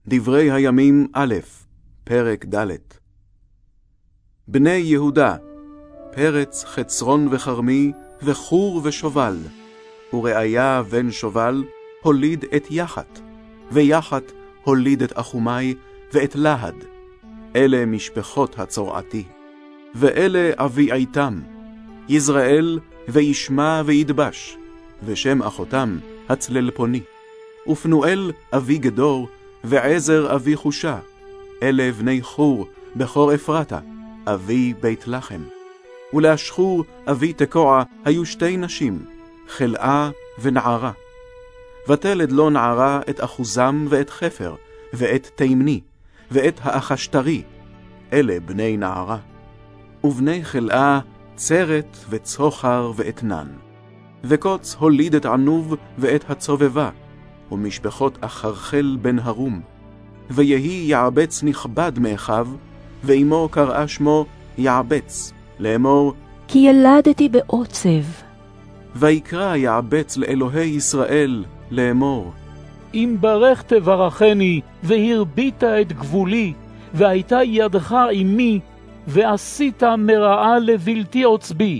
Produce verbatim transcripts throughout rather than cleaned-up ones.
דברי הימים א', פרק ד'. בני יהודה, פרץ, חצרון וחרמי, וחור ושובל, ורעיה בן שובל הוליד את יחת, ויחת הוליד את אחומי ואת להד. אלה משפחות הצורעתי. ואלה אביעיתם, יזרעאל וישמע וידבש, ושם אחותם הצללפוני. ופנואל אבי גדור, ועזר אבי חושה. אלה בני חור, בכור אפרתה, אבי בית לחם. ולאשחור אבי תקוע היו שתי נשים, חלאה ונערה. ותלד לו נערה את אחוזם ואת חפר, ואת תימני, ואת האחשתרי. אלה בני נערה. ובני חלאה צרת וצוחר ואתנן. וקוץ הוליד את ענוב ואת הצובבה, ומשפחות אחרחל בן הרום. ויהי יעבץ נכבד מאחיו, ואמו קראה שמו יעבץ, לאמור, כי ילדתי בעוצב. ויקרא יעבץ לאלוהי ישראל, לאמור, אם ברך תברכני, והרבית את גבולי, והייתה ידך עמי, ועשית מרעה לבלתי עוצבי.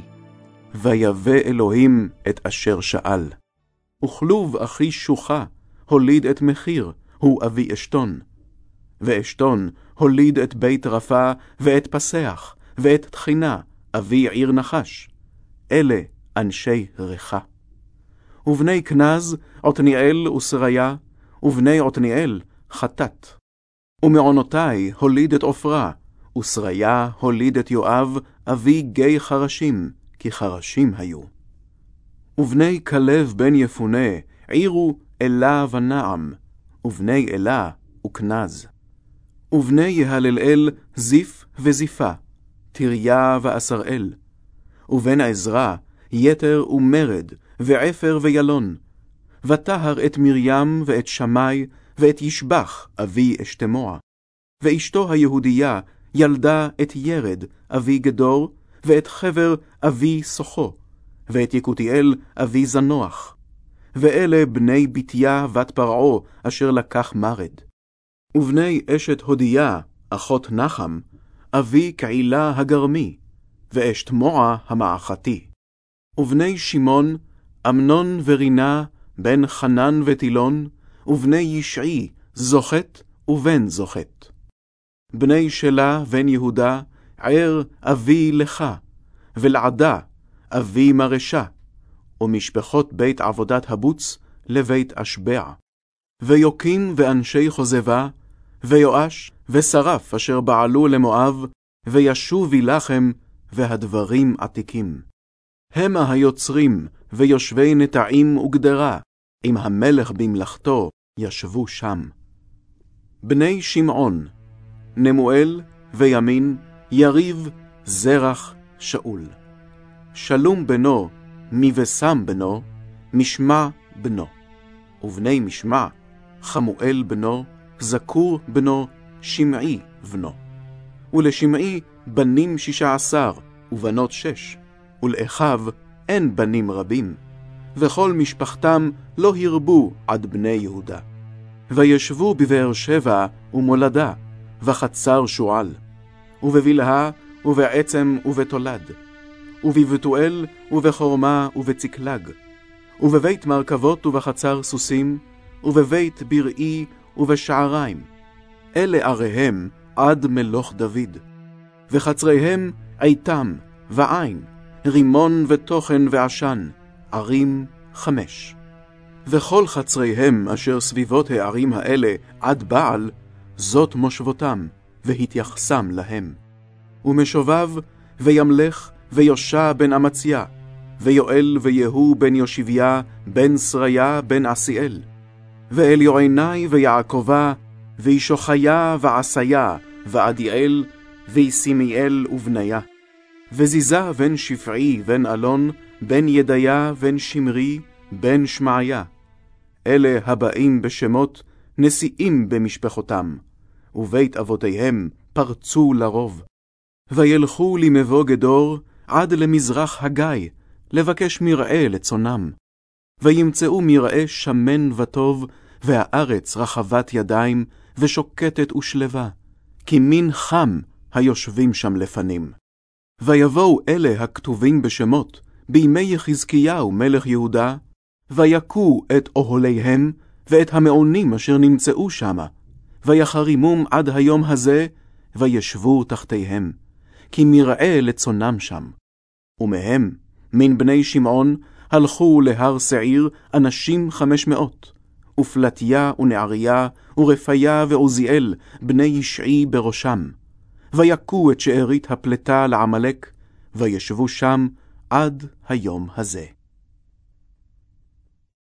ויבא אלוהים את אשר שאל. וכלוב אחי שוחה, הוליד את מחיר, הוא אבי אשתון. ואשתון הוליד את בית רפה, ואת פסח, ואת תחינה, אבי עיר נחש. אלה אנשי רחה. ובני כנז, עתניאל ושריה, ובני עתניאל, חטאת. ומעונותי הוליד את עופרה, ושריה הוליד את יואב, אבי גיא חרשים, כי חרשים היו. ובני כלב בן יפונה, עירו אלה ונעם, ובני אלה וכנז. ובני יהללאל, זיף וזיפה, תריה ואסראל. ובן עזרא, יתר ומרד, ועפר וילון. ותהר את מרים ואת שמי, ואת ישבח, אבי אשתמוע. ואשתו היהודייה ילדה את ירד, אבי גדור, ואת חבר, אבי סוחו, ואת יקותיאל, אבי זנוח. ואלה בני בתיה בת פרעו, אשר לקח מרד. ובני אשת הודיה, אחות נחם, אבי קעילה הגרמי, ואשת מוע המעכתי. ובני שמעון, אמנון ורינה, בן חנן ותילון, ובני ישעי, זוכת ובן זוכת. בני שלה בן יהודה, ער אבי לך, ולעדה אבי מרשה, ומשפחות בית עבודת הבוץ לבית אשבע. ויוקים ואנשי חוזבה, ויואש ושרף אשר בעלו למואב, וישובי לכם, והדברים עתיקים. המה היוצרים ויושבי נטעים וגדרה, עם המלך במלאכתו ישבו שם. בני שמעון, נמואל וימין, יריב, זרח, שאול. שלום בנו, מבשם בנו, משמע בנו. ובני משמע, חמואל בנו, זכור בנו, שמעי בנו. ולשמעי בנים שישה עשר, ובנות שש, ולאחיו אין בנים רבים, וכל משפחתם לא הרבו עד בני יהודה. וישבו בבאר שבע ומולדה, וחצר שועל, ובבלהה ובעצם ובתולד, ובבתואל ובחורמה ובצקלג, ובבית מרכבות ובחצר סוסים, ובבית בראי ובשעריים. אלה עריהם עד מלוך דוד. וחצריהם עיתם ועין, רימון ותוכן ועשן, ערים חמש. וכל חצריהם אשר סביבות הערים האלה עד בעל, זאת מושבותם, והתייחסם להם. ומשובב, וימלך, ויושע בן אמציה, ויואל ויהו בן יושיביה, בן שריה בן עשיאל. ואל יועיני ויעקבה, וישוחיה ועשיה, ועדיאל, ויסימיאל ובניה. וזיזה בן שפעי בן אלון, בן ידיה בן שמרי, בן שמעיה. אלה הבאים בשמות, נשיאים במשפחותם, ובית אבותיהם פרצו לרוב. וילכו למבוא גדור עד למזרח הגיא, לבקש מרעה לצונם. וימצאו מרעה שמן וטוב, והארץ רחבת ידיים, ושוקטת ושלווה, כי מין חם היושבים שם לפנים. ויבואו אלה הכתובים בשמות, בימי יחזקיהו מלך יהודה, ויקו את אוהליהם, ואת המעונים אשר נמצאו שמה, ויחרימום עד היום הזה, וישבו תחתיהם, כי מרעה לצונם שם. ומהם, מן בני שמעון, הלכו להר שעיר אנשים חמש מאות, ופלטיה ונעריה, ורפיה ועוזיאל, בני ישעי בראשם. ויקו את שארית הפלטה לעמלק, וישבו שם עד היום הזה.